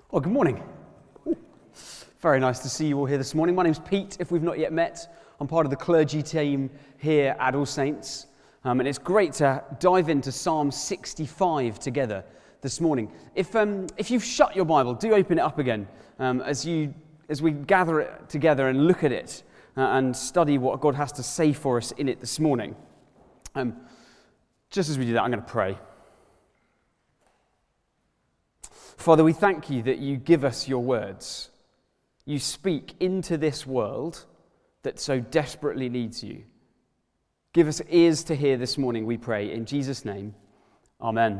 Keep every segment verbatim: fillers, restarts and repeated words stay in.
Well, good morning. Very nice to see you all here this morning. My name's Pete, if we've not yet met. I'm part of the clergy team here at All Saints. Um, and it's great to dive into Psalm sixty-five together this morning. If um, if you've shut your Bible, do open it up again um, as you as we gather it together and look at it uh, and study what God has to say for us in it this morning. Um, just as we do that, I'm going to pray. Father, we thank you that you give us your words. You speak into this world that so desperately needs you. Give us ears to hear this morning, we pray. In Jesus' name, amen.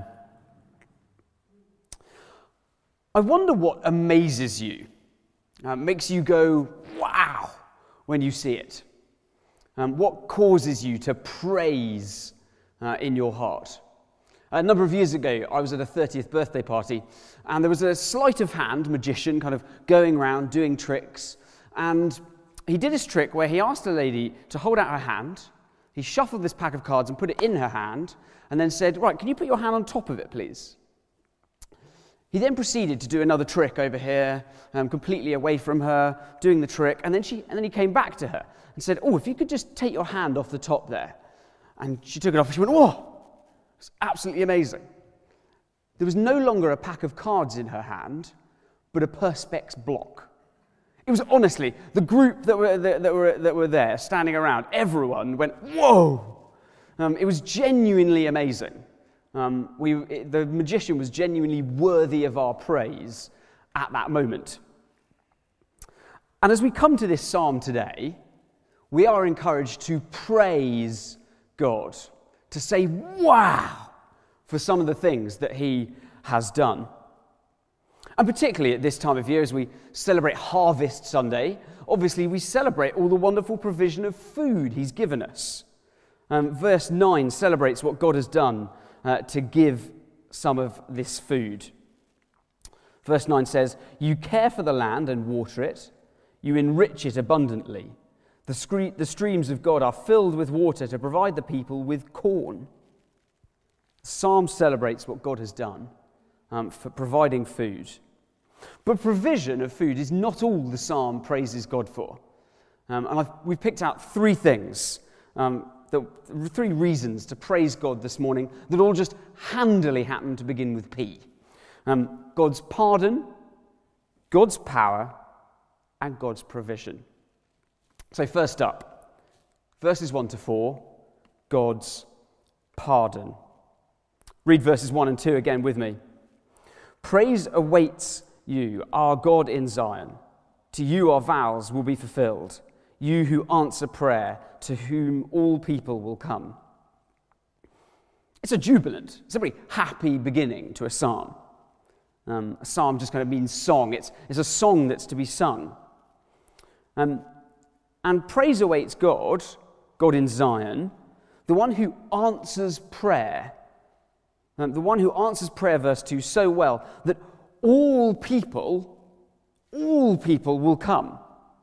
I wonder what amazes you, uh, makes you go, wow, when you see it. Um, what causes you to praise uh, in your heart? A number of years ago, I was at a thirtieth birthday party, and there was a sleight of hand magician kind of going around doing tricks, and he did his trick where he asked a lady to hold out her hand. He shuffled this pack of cards and put it in her hand, and then said, right, can you put your hand on top of it, please? He then proceeded to do another trick over here, um, completely away from her, doing the trick, and then she, and then he came back to her and said, oh, if you could just take your hand off the top there. And she took it off, and she went, whoa! It's absolutely amazing. There was no longer a pack of cards in her hand, but a Perspex block. It was honestly, the group that were that, that were that were there, standing around, everyone went, whoa! Um, it was genuinely amazing. Um, we, it, the magician was genuinely worthy of our praise at that moment. And as we come to this psalm today, we are encouraged to praise God, to say, wow, for some of the things that he has done. And particularly at this time of year, as we celebrate Harvest Sunday, obviously we celebrate all the wonderful provision of food he's given us. Um, verse nine celebrates what God has done uh, to give some of this food. Verse nine says, you care for the land and water it, you enrich it abundantly. The, scre- the streams of God are filled with water to provide the people with corn. The psalm celebrates what God has done um, for providing food. But provision of food is not all the psalm praises God for. Um, and I've, we've picked out three things, um, that, three reasons to praise God this morning that all just handily happen to begin with P. Um, God's pardon, God's power, and God's provision. So first up, verses one to four, God's pardon. Read verses one and two again with me. Praise awaits you, our God in Zion. To you our vows will be fulfilled. You who answer prayer, to whom all people will come. It's a jubilant, it's a very happy beginning to a psalm. Um, a psalm just kind of means song. It's, it's a song that's to be sung. Um, And praise awaits God, God in Zion, the one who answers prayer. Um, the one who answers prayer, verse two, so well that all people, all people will come.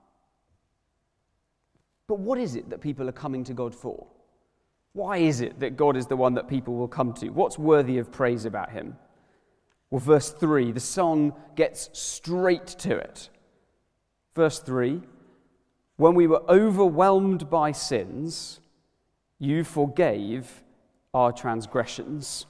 But what is it that people are coming to God for? Why is it that God is the one that people will come to? What's worthy of praise about him? Well, verse three, the song gets straight to it. Verse three, when we were overwhelmed by sins, you forgave our transgressions.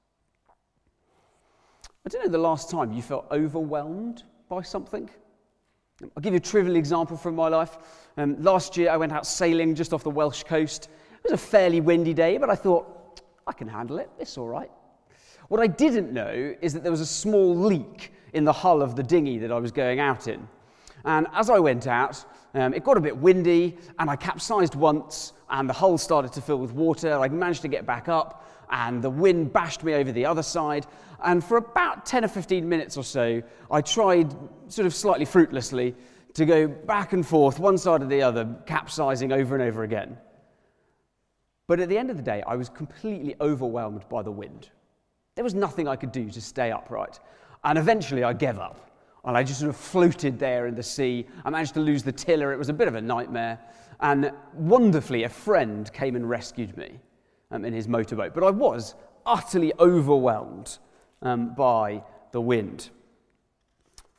I don't know the last time you felt overwhelmed by something. I'll give you a trivial example from my life. Um, last year I went out sailing just off the Welsh coast. It was a fairly windy day, but I thought, I can handle it, it's all right. What I didn't know is that there was a small leak in the hull of the dinghy that I was going out in. And as I went out, um, it got a bit windy, and I capsized once, and the hull started to fill with water. I managed to get back up, and the wind bashed me over the other side. And for about ten or fifteen minutes or so, I tried, sort of slightly fruitlessly, to go back and forth, one side or the other, capsizing over and over again. But at the end of the day, I was completely overwhelmed by the wind. There was nothing I could do to stay upright. And eventually I gave up. And I just sort of floated there in the sea. I managed to lose the tiller. It was a bit of a nightmare. And wonderfully, a friend came and rescued me um, in his motorboat. But I was utterly overwhelmed um, by the wind.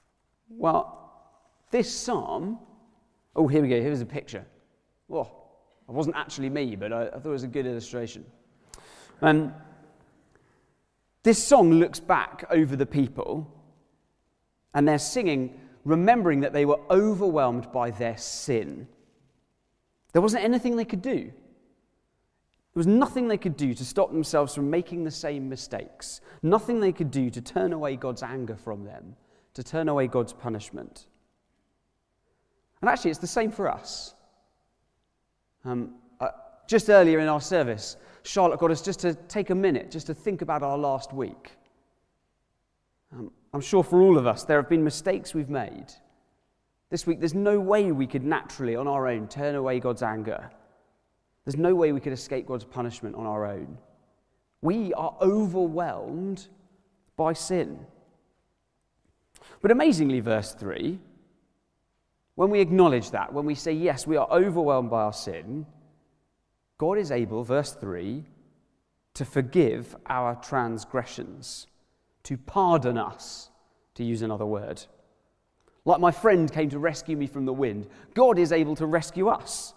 Well, this psalm, oh, here we go, here's a picture. Oh, it wasn't actually me, but I, I thought it was a good illustration. Um, this song looks back over the people, and they're singing, remembering that they were overwhelmed by their sin. There wasn't anything they could do. There was nothing they could do to stop themselves from making the same mistakes. Nothing they could do to turn away God's anger from them, to turn away God's punishment. And actually, it's the same for us. Um, uh, just earlier in our service, Charlotte got us just to take a minute, just to think about our last week. Um, I'm sure for all of us, there have been mistakes we've made. This week, there's no way we could naturally, on our own, turn away God's anger. There's no way we could escape God's punishment on our own. We are overwhelmed by sin. But amazingly, verse three, when we acknowledge that, when we say, yes, we are overwhelmed by our sin, God is able, verse three, to forgive our transgressions, to pardon us, to use another word. Like my friend came to rescue me from the wind, God is able to rescue us.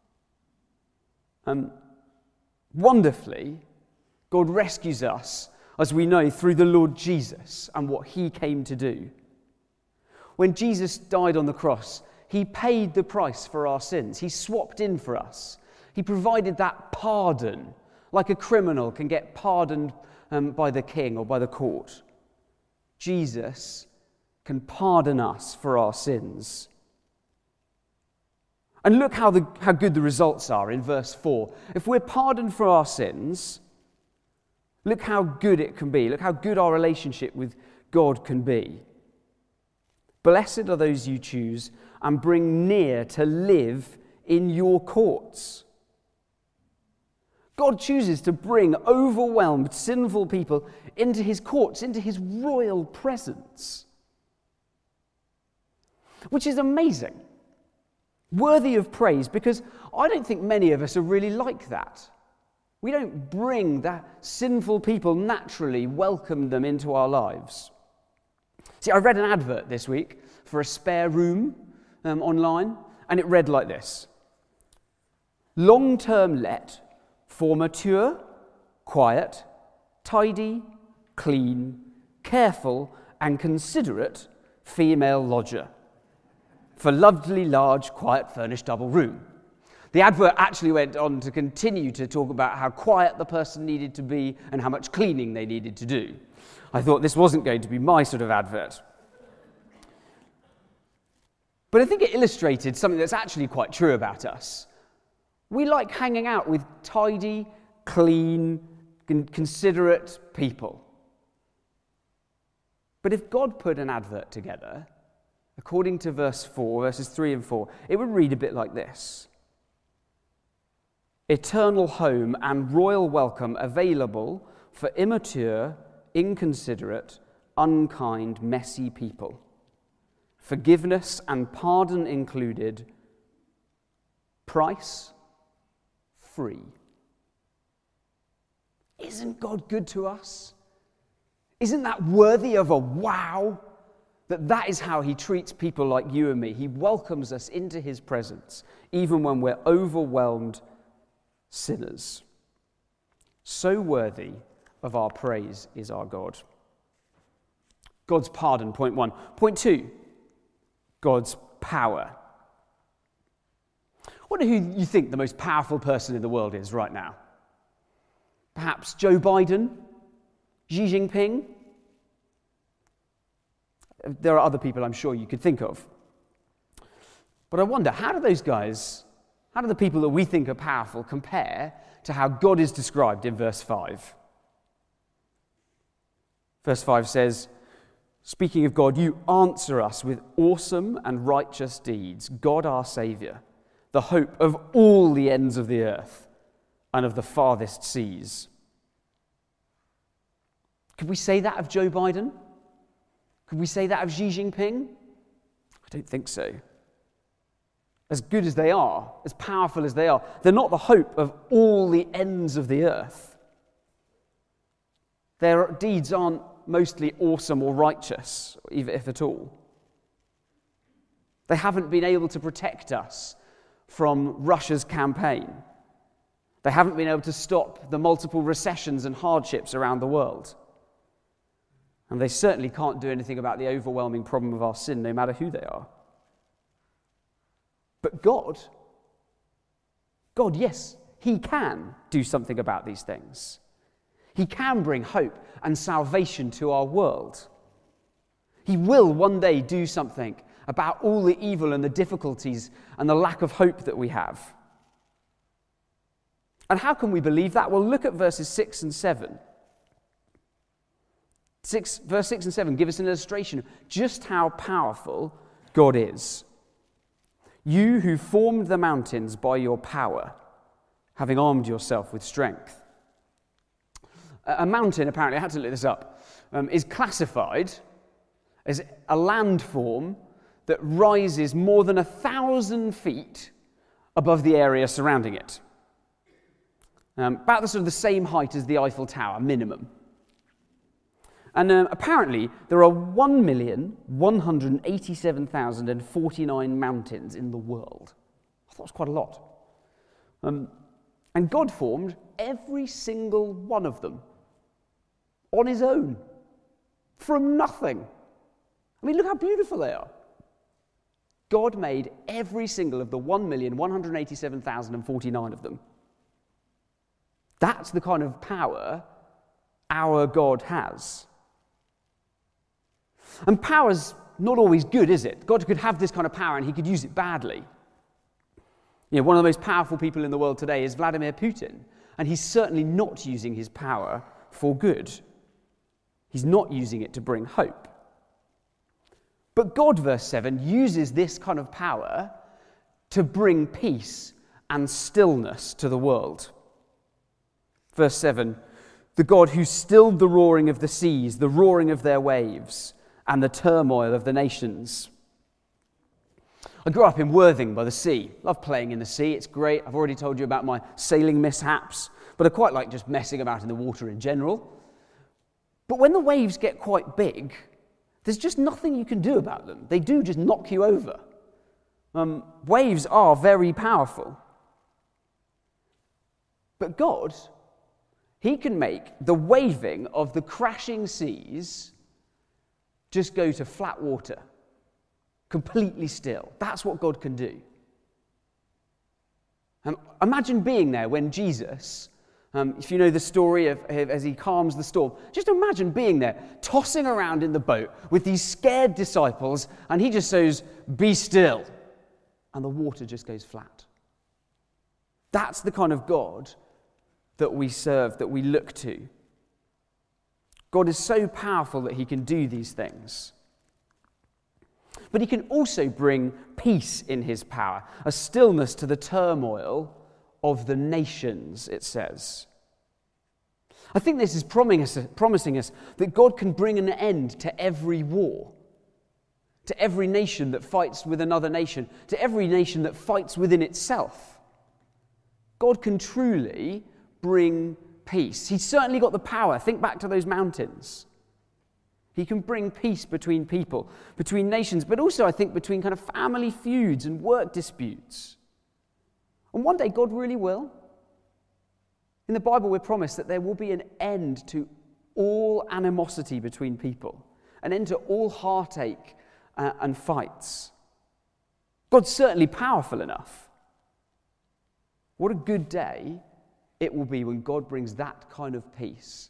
Um, wonderfully, God rescues us, as we know, through the Lord Jesus and what he came to do. When Jesus died on the cross, he paid the price for our sins. He swapped in for us. He provided that pardon, like a criminal can get pardoned um, by the king or by the court. Jesus can pardon us for our sins. And look how, the, how good the results are in verse four. If we're pardoned for our sins, look how good it can be. Look how good our relationship with God can be. Blessed are those you choose and bring near to live in your courts. God chooses to bring overwhelmed, sinful people into his courts, into his royal presence, which is amazing. Worthy of praise, because I don't think many of us are really like that. We don't bring that sinful people naturally, welcome them into our lives. See, I read an advert this week for a spare room um, online, and it read like this. Long-term let for mature, quiet, tidy, clean, careful, and considerate female lodger. For lovely, large, quiet, furnished double room. The advert actually went on to continue to talk about how quiet the person needed to be and how much cleaning they needed to do. I thought this wasn't going to be my sort of advert. But I think it illustrated something that's actually quite true about us. We like hanging out with tidy, clean, considerate people. But if God put an advert together, according to verse four, verses three and four, it would read a bit like this. Eternal home and royal welcome available for immature, inconsiderate, unkind, messy people. Forgiveness and pardon included. Price free. Isn't God good to us? Isn't that worthy of a wow? That that is how he treats people like you and me. He welcomes us into his presence, even when we're overwhelmed sinners. So worthy of our praise is our God. God's pardon, point one. Point two, God's power. I wonder who you think the most powerful person in the world is right now. Perhaps Joe Biden? Xi Jinping? There are other people I'm sure you could think of. But I wonder, how do those guys, how do the people that we think are powerful compare to how God is described in verse five? Verse five says, speaking of God, you answer us with awesome and righteous deeds, God our Saviour, the hope of all the ends of the earth and of the farthest seas. Could we say that of Joe Biden? Could we say that of Xi Jinping? I don't think so. As good as they are, as powerful as they are, they're not the hope of all the ends of the earth. Their deeds aren't mostly awesome or righteous, even if at all. They haven't been able to protect us from Russia's campaign. They haven't been able to stop the multiple recessions and hardships around the world. And they certainly can't do anything about the overwhelming problem of our sin, no matter who they are. But God, God, yes, He can do something about these things. He can bring hope and salvation to our world. He will one day do something about all the evil and the difficulties and the lack of hope that we have. And how can we believe that? Well, look at verses six and seven. Six, verse six and seven give us an illustration of just how powerful God is. You who formed the mountains by your power, having armed yourself with strength. A mountain, apparently, I had to look this up, um, is classified as a landform that rises more than a thousand feet above the area surrounding it. Um, about the sort of the same height as the Eiffel Tower, minimum. And um, apparently, there are one million one hundred eighty-seven thousand forty-nine mountains in the world. I thought it was quite a lot. Um, and God formed every single one of them on His own, from nothing. I mean, look how beautiful they are. God made every single of the one million one hundred eighty-seven thousand forty-nine of them. That's the kind of power our God has. And power's not always good, is it? God could have this kind of power and He could use it badly. You know, one of the most powerful people in the world today is Vladimir Putin, and he's certainly not using his power for good. He's not using it to bring hope. But God, verse seven, uses this kind of power to bring peace and stillness to the world. Verse seven, the God who stilled the roaring of the seas, the roaring of their waves, and the turmoil of the nations. I grew up in Worthing by the sea. Love playing in the sea, it's great. I've already told you about my sailing mishaps, but I quite like just messing about in the water in general. But when the waves get quite big, there's just nothing you can do about them. They do just knock you over. Um, waves are very powerful. But God, He can make the waving of the crashing seas just go to flat water, completely still. That's what God can do. Um, imagine being there when Jesus, um, if you know the story of, of as He calms the storm, just imagine being there, tossing around in the boat with these scared disciples, and He just says, "Be still," and the water just goes flat. That's the kind of God that we serve, that we look to. God is so powerful that He can do these things. But He can also bring peace in His power, a stillness to the turmoil of the nations, it says. I think this is promising us, promising us that God can bring an end to every war, to every nation that fights with another nation, to every nation that fights within itself. God can truly bring peace. He's certainly got the power. Think back to those mountains. He can bring peace between people, between nations, but also, I think, between kind of family feuds and work disputes. And one day God really will. In the Bible, we're promised that there will be an end to all animosity between people, an end to all heartache uh, and fights. God's certainly powerful enough. What a good day it will be when God brings that kind of peace.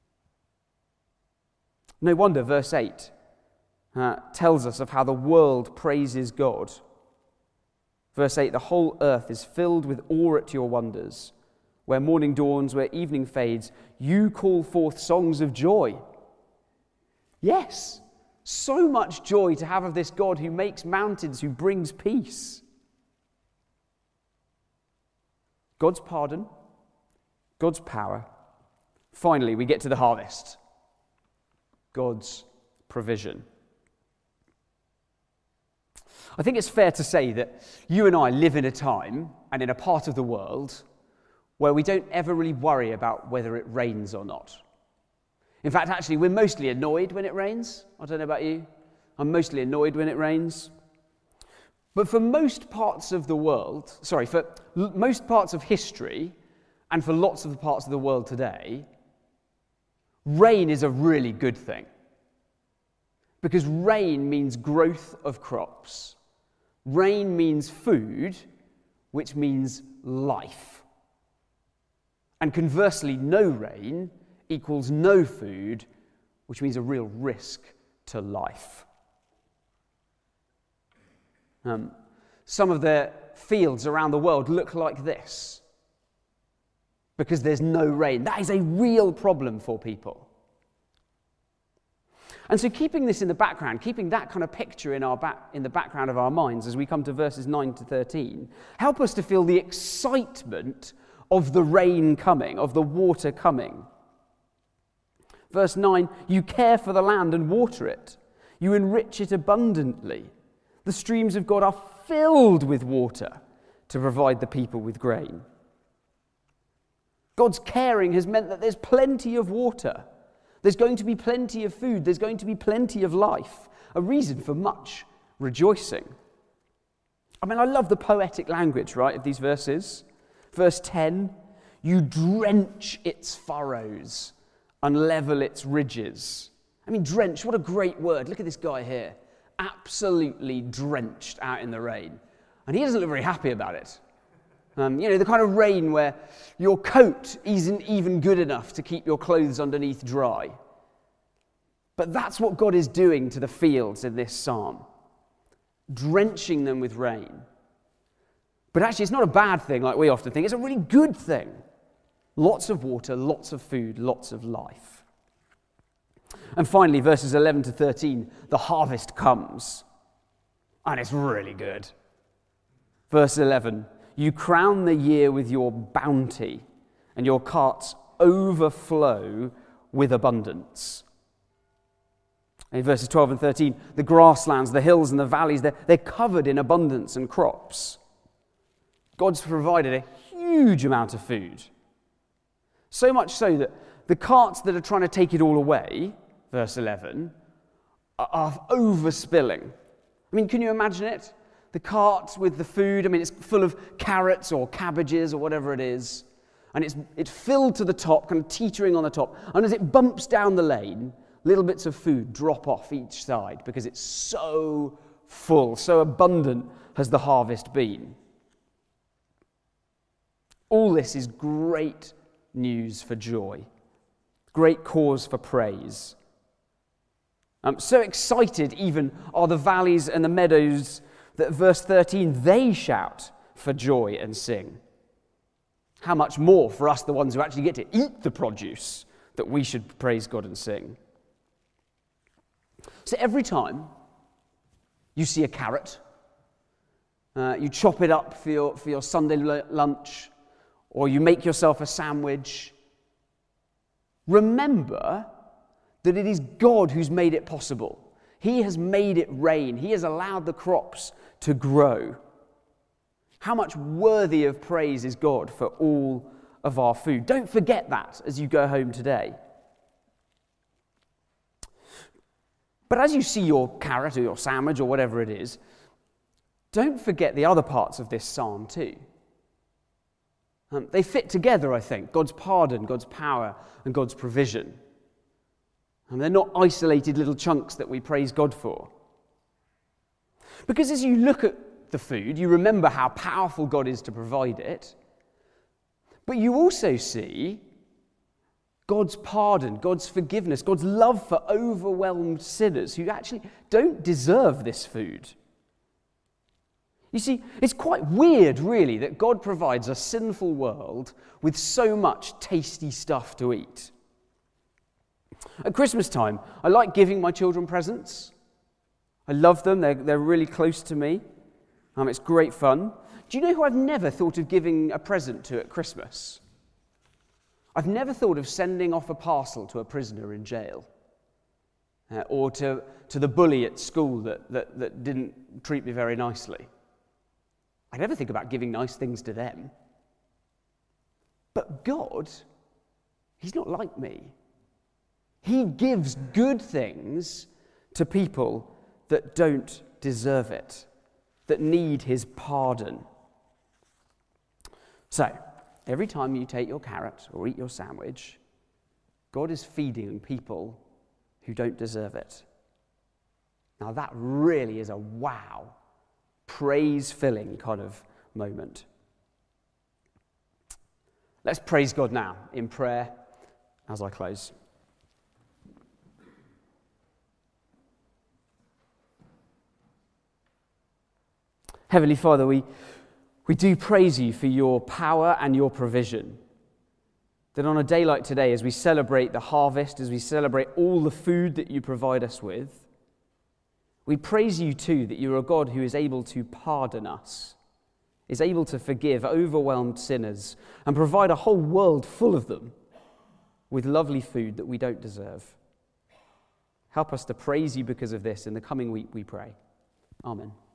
No wonder verse eight uh, tells us of how the world praises God. Verse eight, the whole earth is filled with awe at your wonders. Where morning dawns, where evening fades, you call forth songs of joy. Yes, so much joy to have of this God who makes mountains, who brings peace. God's pardon, God's power. Finally, we get to the harvest. God's provision. I think it's fair to say that you and I live in a time and in a part of the world where we don't ever really worry about whether it rains or not. In fact, actually, we're mostly annoyed when it rains. I don't know about you. I'm mostly annoyed when it rains. But for most parts of the world, sorry, for l- most parts of history, and for lots of the parts of the world today, rain is a really good thing. Because rain means growth of crops. Rain means food, which means life. And conversely, no rain equals no food, which means a real risk to life. Um, some of the fields around the world look like this because there's no rain. That is a real problem for people. And so keeping this in the background, keeping that kind of picture in, our back, in the background of our minds as we come to verses nine to thirteen, help us to feel the excitement of the rain coming, of the water coming. Verse nine, you care for the land and water it. You enrich it abundantly. The streams of God are filled with water to provide the people with grain. God's caring has meant that there's plenty of water. There's going to be plenty of food. There's going to be plenty of life. A reason for much rejoicing. I mean, I love the poetic language, right, of these verses. Verse ten, you drench its furrows and level its ridges. I mean, drench, what a great word. Look at this guy here. Absolutely drenched out in the rain. And he doesn't look very happy about it. Um, you know, the kind of rain where your coat isn't even good enough to keep your clothes underneath dry. But that's what God is doing to the fields in this psalm. Drenching them with rain. But actually, it's not a bad thing like we often think. It's a really good thing. Lots of water, lots of food, lots of life. And finally, verses eleven to thirteen, the harvest comes. And it's really good. Verse eleven, you crown the year with your bounty, and your carts overflow with abundance. In verses twelve and thirteen, the grasslands, the hills and the valleys, they're, they're covered in abundance and crops. God's provided a huge amount of food. So much so that the carts that are trying to take it all away, verse eleven, are, are overspilling. I mean, can you imagine it? The cart with the food, I mean, it's full of carrots or cabbages or whatever it is, and it's it's filled to the top, kind of teetering on the top, and as it bumps down the lane, little bits of food drop off each side because it's so full, so abundant has the harvest been. All this is great news for joy, great cause for praise. Um, so excited even are the valleys and the meadows that verse thirteen, they shout for joy and sing. How much more for us, the ones who actually get to eat the produce, that we should praise God and sing. So every time you see a carrot, uh, you chop it up for your, for your Sunday l- lunch, or you make yourself a sandwich, remember that it is God who's made it possible. He has made it rain. He has allowed the crops to grow. How much worthy of praise is God for all of our food? Don't forget that as you go home today. But as you see your carrot or your sandwich or whatever it is, don't forget the other parts of this psalm too. Um, they fit together, I think. God's pardon, God's power, and God's provision. And they're not isolated little chunks that we praise God for. Because as you look at the food, you remember how powerful God is to provide it. But you also see God's pardon, God's forgiveness, God's love for overwhelmed sinners who actually don't deserve this food. You see, it's quite weird, really, that God provides a sinful world with so much tasty stuff to eat. At Christmas time, I like giving my children presents. I love them. They're, they're really close to me. Um, it's great fun. Do you know who I've never thought of giving a present to at Christmas? I've never thought of sending off a parcel to a prisoner in jail. Uh, or to, to the bully at school that, that, that didn't treat me very nicely. I never think about giving nice things to them. But God, He's not like me. He gives good things to people that don't deserve it. that need his pardon. So, every time you take your carrot or eat your sandwich, God is feeding people who don't deserve it. Now that really is a wow, praise-filling kind of moment. Let's praise God now in prayer as I close. Heavenly Father, we, we do praise you for your power and your provision. That on a day like today, as we celebrate the harvest, as we celebrate all the food that you provide us with, we praise you too that you're a God who is able to pardon us, is able to forgive overwhelmed sinners and provide a whole world full of them with lovely food that we don't deserve. Help us to praise you because of this in the coming week, we pray. Amen.